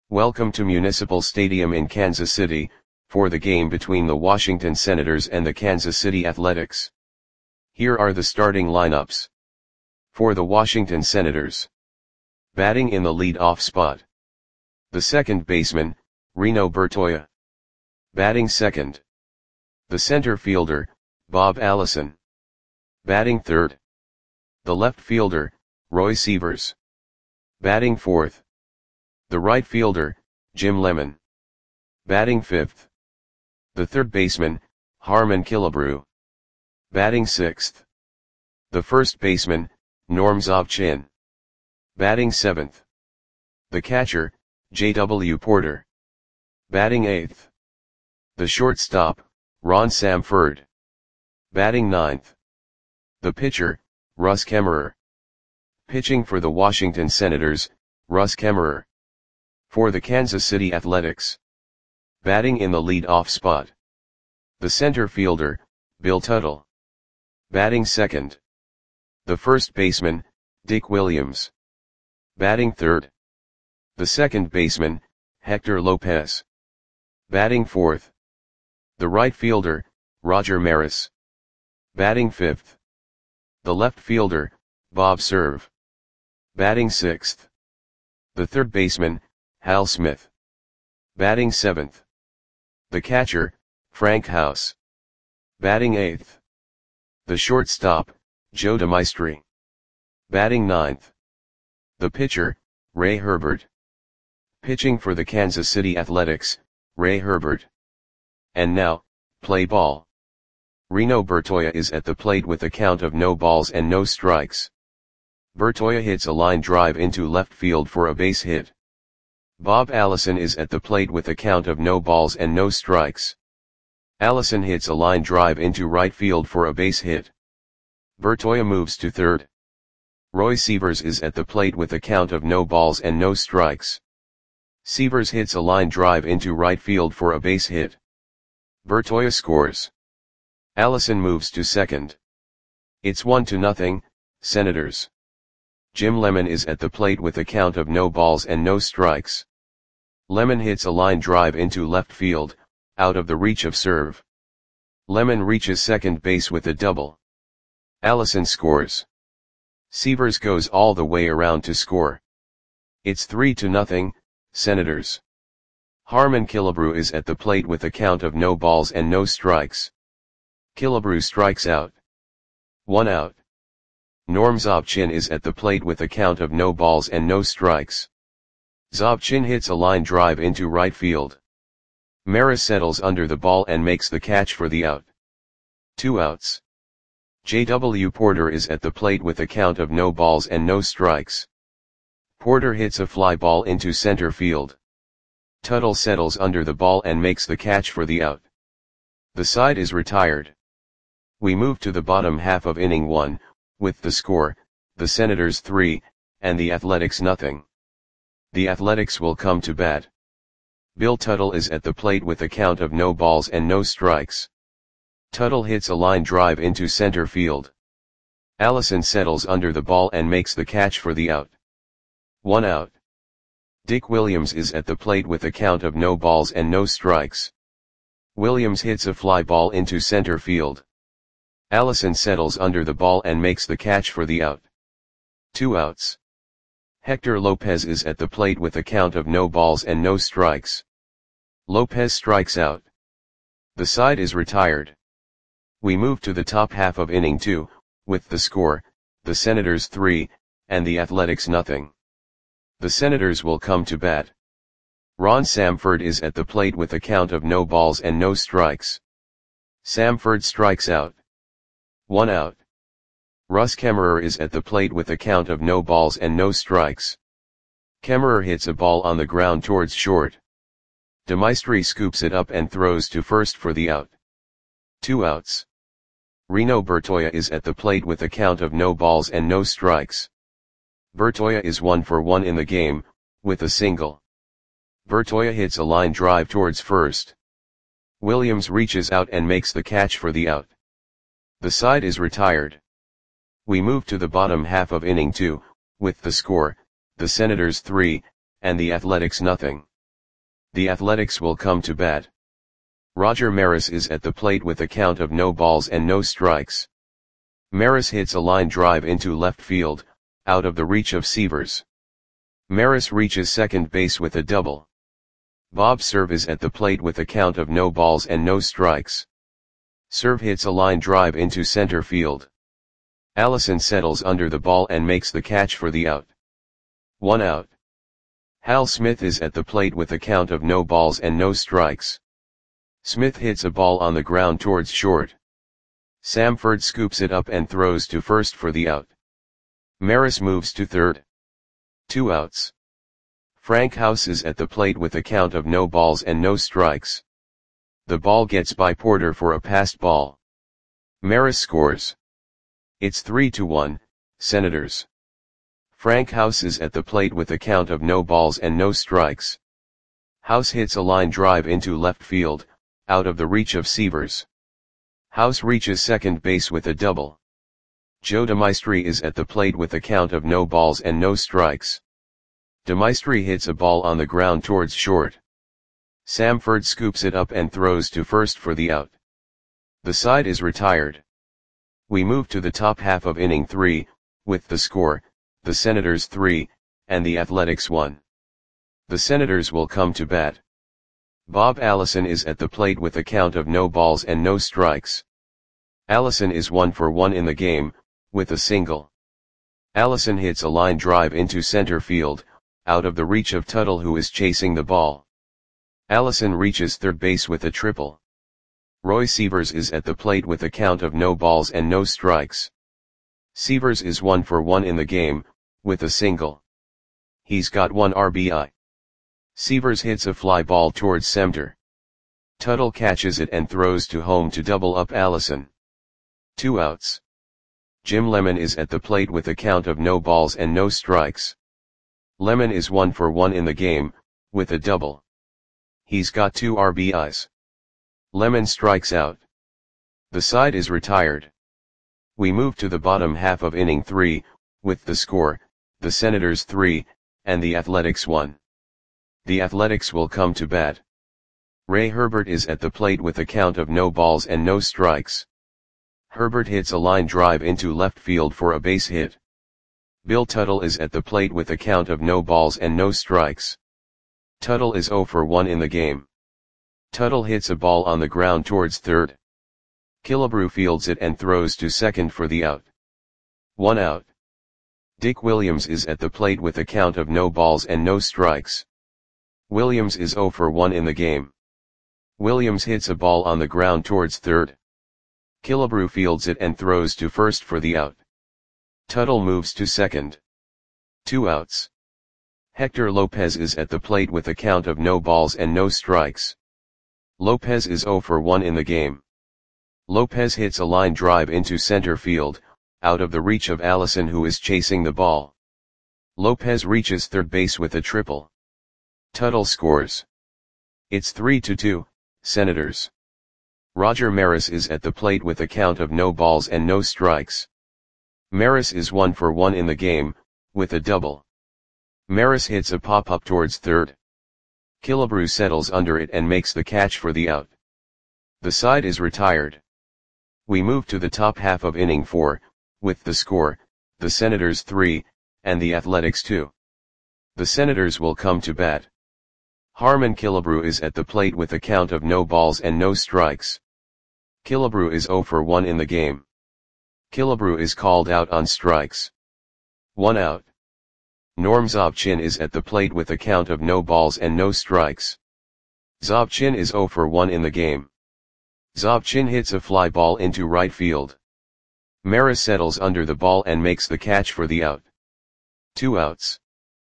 Welcome to Municipal Stadium in Kansas City, for the game between the Washington Senators and the Kansas City Athletics. Here are the starting lineups. For the Washington Senators. Batting in the lead-off spot. The second baseman, Reno Bertoia. Batting second. The center fielder, Bob Allison. Batting third. The left fielder, Roy Sievers. Batting fourth. The right fielder, Jim Lemon. Batting fifth. The third baseman, Harmon Killebrew. Batting sixth. The first baseman, Norm Zobchin. Batting seventh. The catcher, J.W. Porter. Batting eighth. The shortstop, Ron Samford. Batting ninth. The pitcher, Russ Kemmerer. Pitching for the Washington Senators, Russ Kemmerer. For the Kansas City Athletics. Batting in the lead-off spot. The center fielder, Bill Tuttle. Batting second. The first baseman, Dick Williams. Batting third. The second baseman, Hector Lopez. Batting fourth. The right fielder, Roger Maris. Batting fifth. The left fielder, Bob Cerv. Batting sixth. The third baseman, Hal Smith. Batting seventh. The catcher, Frank House. Batting eighth. The shortstop, Joe DeMaestri. Batting ninth. The pitcher, Ray Herbert. Pitching for the Kansas City Athletics, Ray Herbert. And now, play ball. Reno Bertoia is at the plate with a count of no balls and no strikes. Bertoia hits a line drive into left field for a base hit. Bob Allison is at the plate with a count of no balls and no strikes. Allison hits a line drive into right field for a base hit. Bertoia moves to third. Roy Sievers is at the plate with a count of no balls and no strikes. Sievers hits a line drive into right field for a base hit. Bertoia scores. Allison moves to second. It's 1-0, Senators. Jim Lemon is at the plate with a count of no balls and no strikes. Lemon hits a line drive into left field, out of the reach of Cerv. Lemon reaches second base with a double. Allison scores. Sievers goes all the way around to score. It's 3-0, Senators. Harmon Killebrew is at the plate with a count of no balls and no strikes. Killebrew strikes out. 1 out. Norm Zobchin is at the plate with a count of no balls and no strikes. Zobchin hits a line drive into right field. Maris settles under the ball and makes the catch for the out. 2 outs. J.W. Porter is at the plate with a count of no balls and no strikes. Porter hits a fly ball into center field. Tuttle settles under the ball and makes the catch for the out. The side is retired. We move to the bottom half of inning 1, with the score, the Senators 3, and the Athletics 0. The Athletics will come to bat. Bill Tuttle is at the plate with a count of no balls and no strikes. Tuttle hits a line drive into center field. Allison settles under the ball and makes the catch for the out. 1 out. Dick Williams is at the plate with a count of no balls and no strikes. Williams hits a fly ball into center field. Allison settles under the ball and makes the catch for the out. 2 outs. Hector Lopez is at the plate with a count of no balls and no strikes. Lopez strikes out. The side is retired. We move to the top half of inning 2, with the score, the Senators 3, and the Athletics 0. The Senators will come to bat. Ron Samford is at the plate with a count of no balls and no strikes. Samford strikes out. 1 out. Russ Kemmerer is at the plate with a count of no balls and no strikes. Kemmerer hits a ball on the ground towards short. DeMaestri scoops it up and throws to first for the out. 2 outs. Reno Bertoia is at the plate with a count of no balls and no strikes. Bertoia is 1 for 1 in the game, with a single. Bertoia hits a line drive towards first. Williams reaches out and makes the catch for the out. The side is retired. We move to the bottom half of inning 2, with the score, the Senators 3, and the Athletics 0. The Athletics will come to bat. Roger Maris is at the plate with a count of no balls and no strikes. Maris hits a line drive into left field, out of the reach of Sievers. Maris reaches second base with a double. Bob Cerv is at the plate with a count of no balls and no strikes. Cerv hits a line drive into center field. Allison settles under the ball and makes the catch for the out. 1 out. Hal Smith is at the plate with a count of no balls and no strikes. Smith hits a ball on the ground towards short. Samford scoops it up and throws to first for the out. Maris moves to third. 2 outs. Frank House is at the plate with a count of no balls and no strikes. The ball gets by Porter for a passed ball. Maris scores. It's 3-1, Senators. Frank House is at the plate with a count of no balls and no strikes. House hits a line drive into left field, out of the reach of Sievers. House reaches second base with a double. Joe DeMaestri is at the plate with a count of no balls and no strikes. DeMaestri hits a ball on the ground towards short. Samford scoops it up and throws to first for the out. The side is retired. We move to the top half of inning 3, with the score, the Senators 3, and the Athletics 1. The Senators will come to bat. Bob Allison is at the plate with a count of no balls and no strikes. Allison is 1 for 1 in the game, with a single. Allison hits a line drive into center field, out of the reach of Tuttle who is chasing the ball. Allison reaches third base with a triple. Roy Sievers is at the plate with a count of no balls and no strikes. Sievers is 1 for 1 in the game, with a single. He's got 1 RBI. Sievers hits a fly ball towards center. Tuttle catches it and throws to home to double up Allison. 2 outs. Jim Lemon is at the plate with a count of no balls and no strikes. Lemon is 1 for 1 in the game, with a double. He's got 2 RBIs. Lemon strikes out. The side is retired. We move to the bottom half of inning 3, with the score, the Senators 3, and the Athletics 1. The Athletics will come to bat. Ray Herbert is at the plate with a count of no balls and no strikes. Herbert hits a line drive into left field for a base hit. Bill Tuttle is at the plate with a count of no balls and no strikes. Tuttle is 0 for 1 in the game. Tuttle hits a ball on the ground towards third. Killebrew fields it and throws to second for the out. 1 out. Dick Williams is at the plate with a count of no balls and no strikes. Williams is 0 for 1 in the game. Williams hits a ball on the ground towards third. Killebrew fields it and throws to first for the out. Tuttle moves to second. 2 outs. Hector Lopez is at the plate with a count of no balls and no strikes. Lopez is 0 for 1 in the game. Lopez hits a line drive into center field, out of the reach of Allison who is chasing the ball. Lopez reaches third base with a triple. Tuttle scores. It's 3-2, Senators. Roger Maris is at the plate with a count of no balls and no strikes. Maris is 1 for 1 in the game, with a double. Maris hits a pop-up towards third. Killebrew settles under it and makes the catch for the out. The side is retired. We move to the top half of inning 4, with the score, the Senators 3, and the Athletics 2. The Senators will come to bat. Harmon Killebrew is at the plate with a count of no balls and no strikes. Killebrew is 0 for 1 in the game. Killebrew is called out on strikes. 1 out. Norm Zobchin is at the plate with a count of no balls and no strikes. Zobchin is 0 for 1 in the game. Zobchin hits a fly ball into right field. Maris settles under the ball and makes the catch for the out. 2 outs.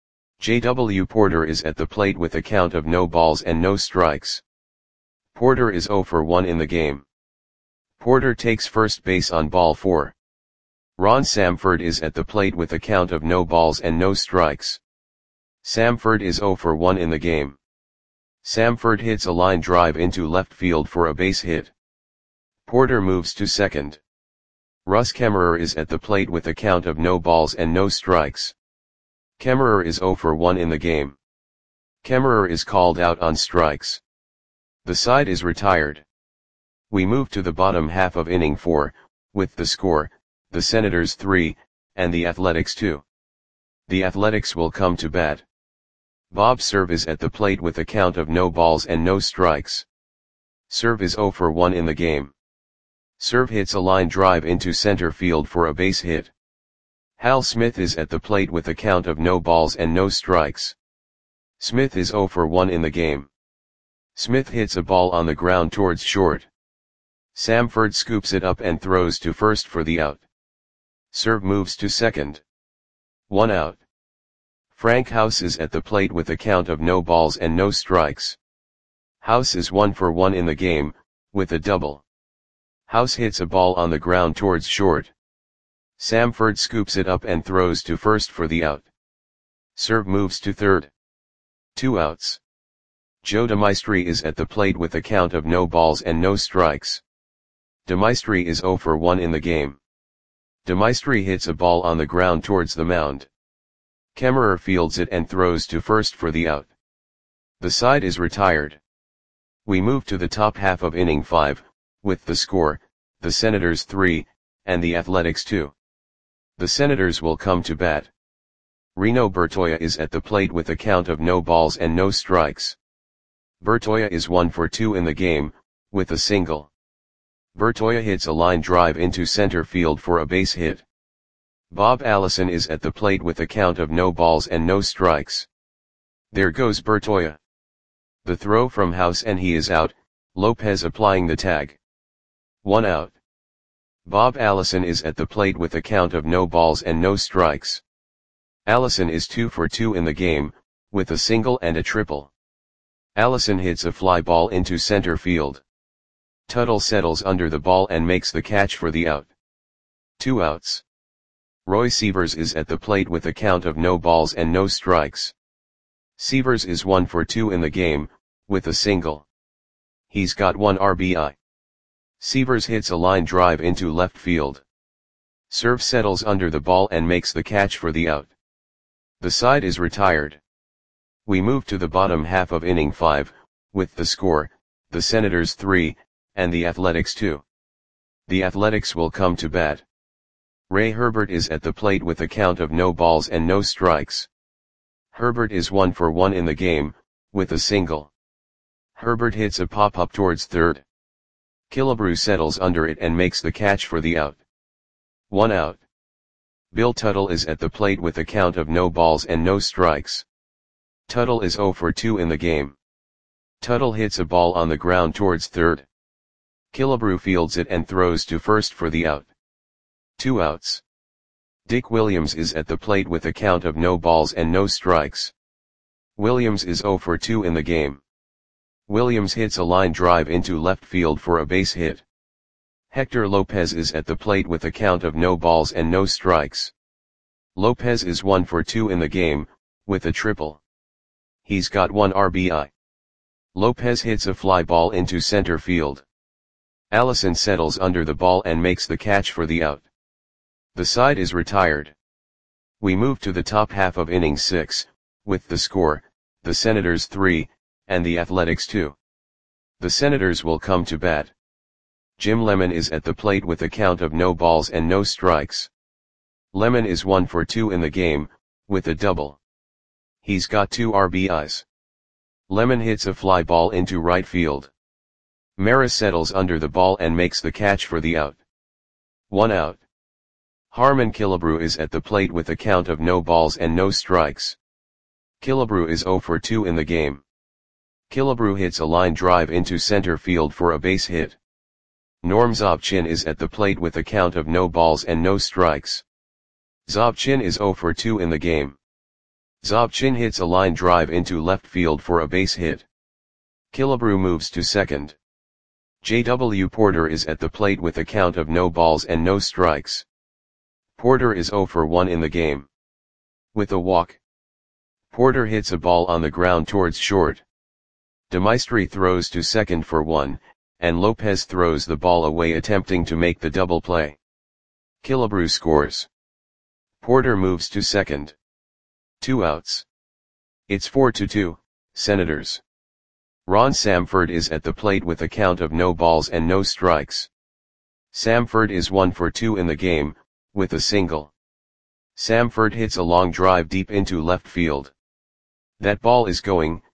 J.W. Porter is at the plate with a count of no balls and no strikes. Porter is 0 for 1 in the game. Porter takes first base on ball 4. Ron Samford is at the plate with a count of no balls and no strikes. Samford is 0 for 1 in the game. Samford hits a line drive into left field for a base hit. Porter moves to second. Russ Kemmerer is at the plate with a count of no balls and no strikes. Kemmerer is 0 for 1 in the game. Kemmerer is called out on strikes. The side is retired. We move to the bottom half of inning 4, with the score, the Senators 3, and the Athletics 2. The Athletics will come to bat. Bob Serve is at the plate with a count of no balls and no strikes. Serve is 0 for 1 in the game. Serve hits a line drive into center field for a base hit. Hal Smith is at the plate with a count of no balls and no strikes. Smith is 0 for 1 in the game. Smith hits a ball on the ground towards short. Samford scoops it up and throws to first for the out. Serve moves to second. 1 out. Frank House is at the plate with a count of no balls and no strikes. House is 1 for 1 in the game, with a double. House hits a ball on the ground towards short. Samford scoops it up and throws to first for the out. Serve moves to third. 2 outs. Joe DeMaestri is at the plate with a count of no balls and no strikes. DeMaestri is 0 for 1 in the game. DeMaestri hits a ball on the ground towards the mound. Kemmerer fields it and throws to first for the out. The side is retired. We move to the top half of inning 5, with the score, the Senators 3, and the Athletics 2. The Senators will come to bat. Reno Bertoia is at the plate with a count of no balls and no strikes. Bertoia is 1 for 2 in the game, with a single. Bertoia hits a line drive into center field for a base hit. Bob Allison is at the plate with a count of no balls and no strikes. There goes Bertoia. The throw from House and he is out, Lopez applying the tag. 1 out. Bob Allison is at the plate with a count of no balls and no strikes. Allison is 2 for 2 in the game, with a single and a triple. Allison hits a fly ball into center field. Tuttle settles under the ball and makes the catch for the out. 2 outs. Roy Sievers is at the plate with a count of no balls and no strikes. Sievers is 1 for 2 in the game, with a single. He's got 1 RBI. Sievers hits a line drive into left field. Serve settles under the ball and makes the catch for the out. The side is retired. We move to the bottom half of inning 5, with the score, the Senators 3, and the Athletics 2. The Athletics will come to bat. Ray Herbert is at the plate with a count of no balls and no strikes. Herbert is 1 for 1 in the game, with a single. Herbert hits a pop-up towards third. Killebrew settles under it and makes the catch for the out. 1 out. Bill Tuttle is at the plate with a count of no balls and no strikes. Tuttle is 0 for 2 in the game. Tuttle hits a ball on the ground towards third. Killebrew fields it and throws to first for the out. 2 outs. Dick Williams is at the plate with a count of no balls and no strikes. Williams is 0 for 2 in the game. Williams hits a line drive into left field for a base hit. Hector Lopez is at the plate with a count of no balls and no strikes. Lopez is 1 for 2 in the game, with a triple. He's got 1 RBI. Lopez hits a fly ball into center field. Allison settles under the ball and makes the catch for the out. The side is retired. We move to the top half of inning 6, with the score, the Senators 3, and the Athletics 2. The Senators will come to bat. Jim Lemon is at the plate with a count of no balls and no strikes. Lemon is 1 for 2 in the game, with a double. He's got 2 RBIs. Lemon hits a fly ball into right field. Maris settles under the ball and makes the catch for the out. 1 out. Harmon Killebrew is at the plate with a count of no balls and no strikes. Killebrew is 0 for 2 in the game. Killebrew hits a line drive into center field for a base hit. Norm Zobchin is at the plate with a count of no balls and no strikes. Zobchin is 0 for 2 in the game. Zobchin hits a line drive into left field for a base hit. Killebrew moves to second. J.W. Porter is at the plate with a count of no balls and no strikes. Porter is 0 for 1 in the game. With a walk. Porter hits a ball on the ground towards short. DeMaestri throws to second for 1, and Lopez throws the ball away attempting to make the double play. Killebrew scores. Porter moves to second. 2 outs. It's 4-2, Senators. Ron Samford is at the plate with a count of no balls and no strikes. Samford is 1 for 2 in the game, with a single. Samford hits a long drive deep into left field. That ball is gone.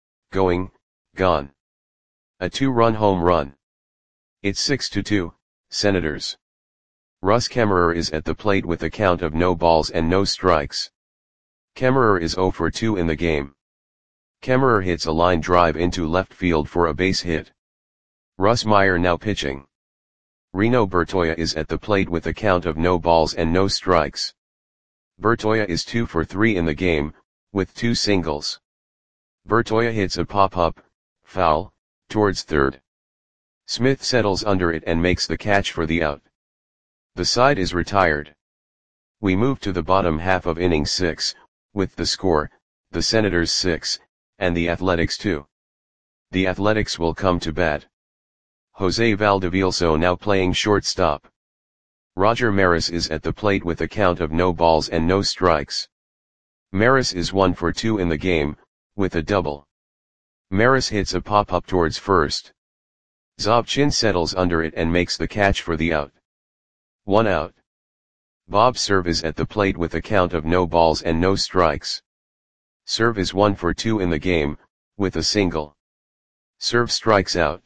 A 2-run home run. It's 6-2, Senators. Russ Kemmerer is at the plate with a count of no balls and no strikes. Kemmerer is 0 for 2 in the game. Kemmerer hits a line drive into left field for a base hit. Russ Meyer now pitching. Reno Bertoia is at the plate with a count of no balls and no strikes. Bertoia is 2 for 3 in the game, with 2 singles. Bertoia hits a pop-up, foul, towards third. Smith settles under it and makes the catch for the out. The side is retired. We move to the bottom half of inning 6, with the score, the Senators 6, and the Athletics 2. The Athletics will come to bat. Jose Valdevielso now playing shortstop. Roger Maris is at the plate with a count of no balls and no strikes. Maris is 1 for 2 in the game, with a double. Maris hits a pop-up towards first. Zobchin settles under it and makes the catch for the out. 1 out. Bob Cerv is at the plate with a count of no balls and no strikes. Cerv is 1 for 2 in the game, with a single. Cerv strikes out.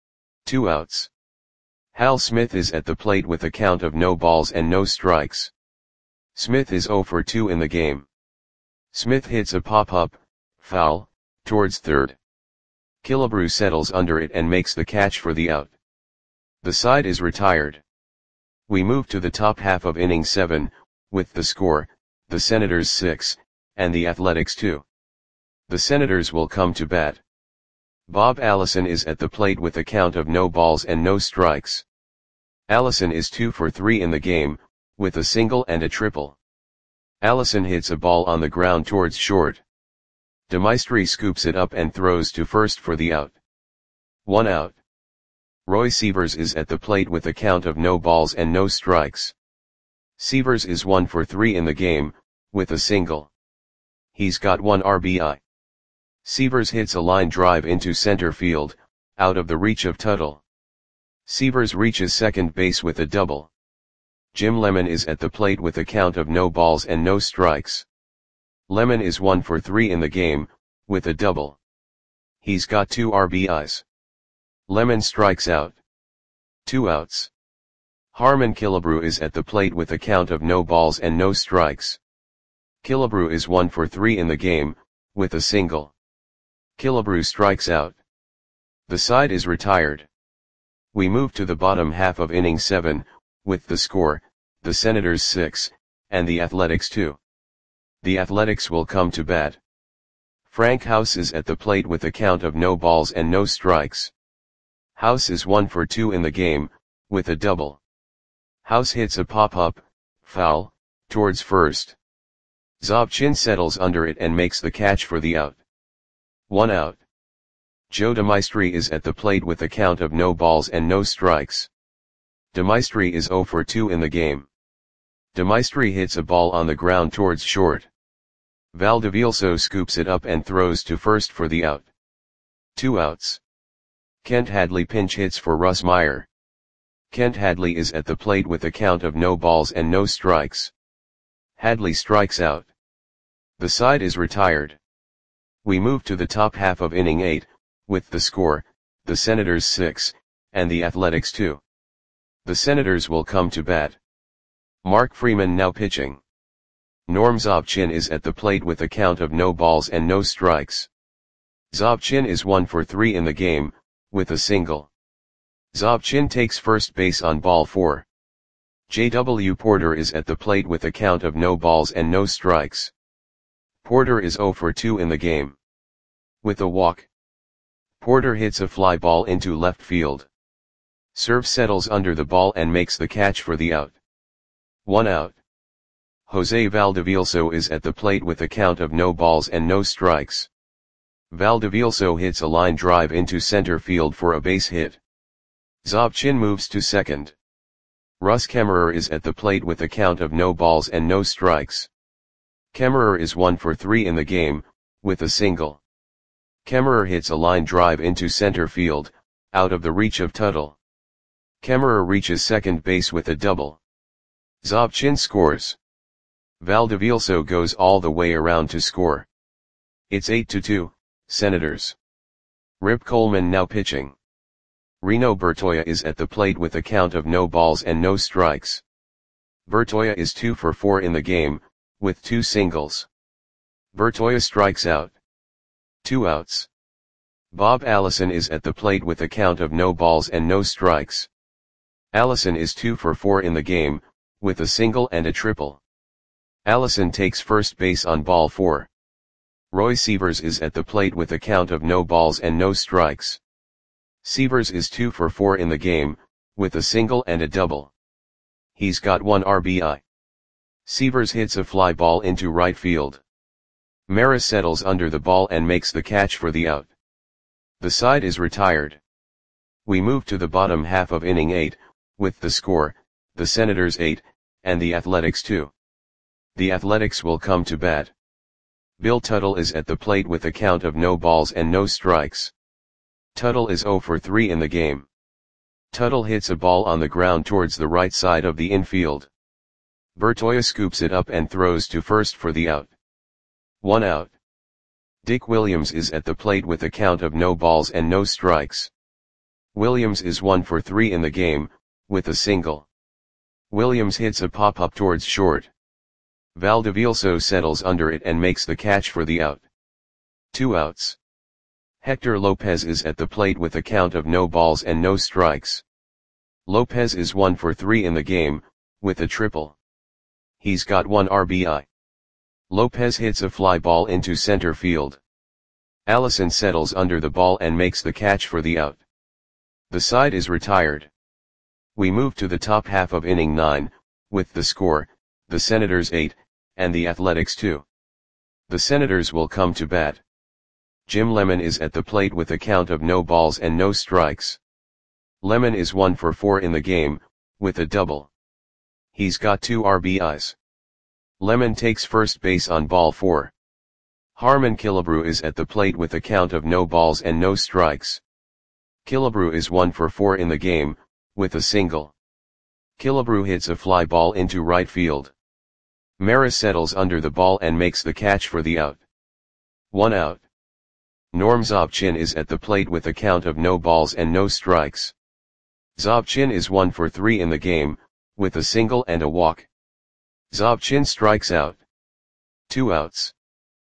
2 outs. Hal Smith is at the plate with a count of no balls and no strikes. Smith is 0 for 2 in the game. Smith hits a pop-up, foul, towards third. Killebrew settles under it and makes the catch for the out. The side is retired. We move to the top half of inning 7, with the score, the Senators 6, and the Athletics 2. The Senators will come to bat. Bob Allison is at the plate with a count of no balls and no strikes. Allison is 2 for 3 in the game, with a single and a triple. Allison hits a ball on the ground towards short. DeMaestri scoops it up and throws to first for the out. 1 out. Roy Sievers is at the plate with a count of no balls and no strikes. Sievers is 1 for 3 in the game, with a single. He's got 1 RBI. Sievers hits a line drive into center field, out of the reach of Tuttle. Sievers reaches second base with a double. Jim Lemon is at the plate with a count of no balls and no strikes. Lemon is 1 for 3 in the game, with a double. He's got 2 RBIs. Lemon strikes out. 2 outs. Harmon Killebrew is at the plate with a count of no balls and no strikes. Killebrew is 1 for 3 in the game, with a single. Killebrew strikes out. The side is retired. We move to the bottom half of inning 7, with the score, the Senators 6, and the Athletics 2. The Athletics will come to bat. Frank House is at the plate with a count of no balls and no strikes. House is 1 for 2 in the game, with a double. House hits a pop-up, foul, towards first. Zobchin settles under it and makes the catch for the out. 1 out. Joe DeMaestri is at the plate with a count of no balls and no strikes. DeMaestri is 0 for 2 in the game. DeMaestri hits a ball on the ground towards short. Valdevielso scoops it up and throws to first for the out. 2 outs. Kent Hadley pinch hits for Russ Meyer. Kent Hadley is at the plate with a count of no balls and no strikes. Hadley strikes out. The side is retired. We move to the top half of inning 8, with the score, the Senators 6, and the Athletics 2. The Senators will come to bat. Mark Freeman now pitching. Norm Zobchin is at the plate with a count of no balls and no strikes. Zobchin is 1 for 3 in the game, with a single. Zobchin takes first base on ball 4. J.W. Porter is at the plate with a count of no balls and no strikes. Porter is 0 for 2 in the game. With a walk. Porter hits a fly ball into left field. Cerv settles under the ball and makes the catch for the out. 1 out. Jose Valdevielso is at the plate with a count of no balls and no strikes. Valdevielso hits a line drive into center field for a base hit. Zobchin moves to second. Russ Kemmerer is at the plate with a count of no balls and no strikes. Kemmerer is 1 for 3 in the game, with a single. Kemmerer hits a line drive into center field, out of the reach of Tuttle. Kemmerer reaches second base with a double. Zobchin scores. Valdivielso goes all the way around to score. It's 8-2, Senators. Rip Coleman now pitching. Reno Bertoia is at the plate with a count of no balls and no strikes. Bertoia is 2 for 4 in the game, with 2 singles. Bertoia strikes out. 2 outs. Bob Allison is at the plate with a count of no balls and no strikes. Allison is 2 for 4 in the game, with a single and a triple. Allison takes first base on ball 4. Roy Sievers is at the plate with a count of no balls and no strikes. Sievers is 2 for 4 in the game, with a single and a double. He's got 1 RBI. Sievers hits a fly ball into right field. Maris settles under the ball and makes the catch for the out. The side is retired. We move to the bottom half of inning 8, with the score, the Senators 8, and the Athletics 2. The Athletics will come to bat. Bill Tuttle is at the plate with a count of no balls and no strikes. Tuttle is 0 for 3 in the game. Tuttle hits a ball on the ground towards the right side of the infield. Bertoia scoops it up and throws to first for the out. 1 out. Dick Williams is at the plate with a count of no balls and no strikes. Williams is 1 for 3 in the game, with a single. Williams hits a pop-up towards short. Valdivielso settles under it and makes the catch for the out. 2 outs. Hector Lopez is at the plate with a count of no balls and no strikes. Lopez is 1 for 3 in the game, with a triple. He's got 1 RBI. Lopez hits a fly ball into center field. Allison settles under the ball and makes the catch for the out. The side is retired. We move to the top half of inning 9, with the score, the Senators 8, and the Athletics 2. The Senators will come to bat. Jim Lemon is at the plate with a count of no balls and no strikes. Lemon is 1 for 4 in the game, with a double. He's got 2 RBIs. Lemon takes first base on ball 4. Harmon Killebrew is at the plate with a count of no balls and no strikes. Killebrew is 1 for 4 in the game, with a single. Killebrew hits a fly ball into right field. Maris settles under the ball and makes the catch for the out. 1 out. Norm Zobchin is at the plate with a count of no balls and no strikes. Zobchin is 1 for 3 in the game, with a single and a walk. Zobchin strikes out. 2 outs.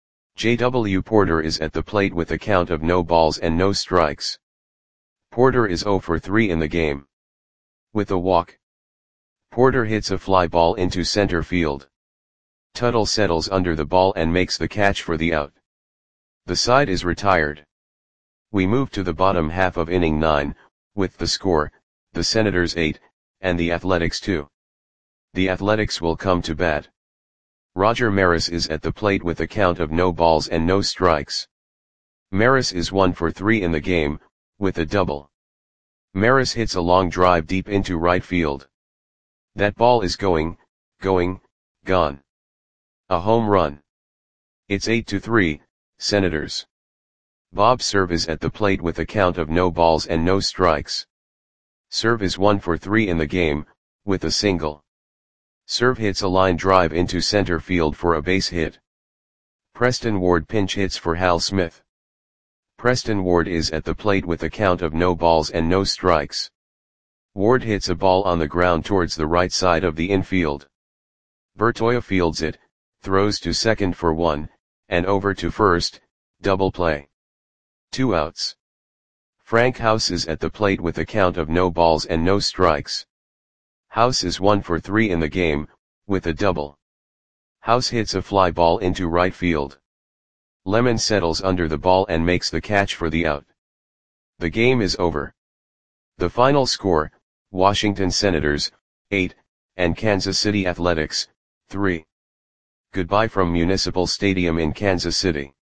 J.W. Porter is at the plate with a count of no balls and no strikes. Porter is 0 for 3 in the game. With a walk. Porter hits a fly ball into center field. Tuttle settles under the ball and makes the catch for the out. The side is retired. We move to the bottom half of inning 9, with the score, the Senators 8, and the Athletics 2. The Athletics will come to bat. Roger Maris is at the plate with a count of no balls and no strikes. Maris is 1 for 3 in the game, with a double. Maris hits a long drive deep into right field. That ball is gone. A home run. It's 8-3, Senators. Bob Cerv is at the plate with a count of no balls and no strikes. Cerv is 1 for 3 in the game, with a single. Cerv hits a line drive into center field for a base hit. Preston Ward pinch hits for Hal Smith. Preston Ward is at the plate with a count of no balls and no strikes. Ward hits a ball on the ground towards the right side of the infield. Bertoia fields it, throws to second for 1, and over to first, double play. 2 outs. Frank House is at the plate with a count of no balls and no strikes. House is 1 for 3 in the game, with a double. House hits a fly ball into right field. Lemon settles under the ball and makes the catch for the out. The game is over. The final score, Washington Senators, 8, and Kansas City Athletics, 3. Goodbye from Municipal Stadium in Kansas City.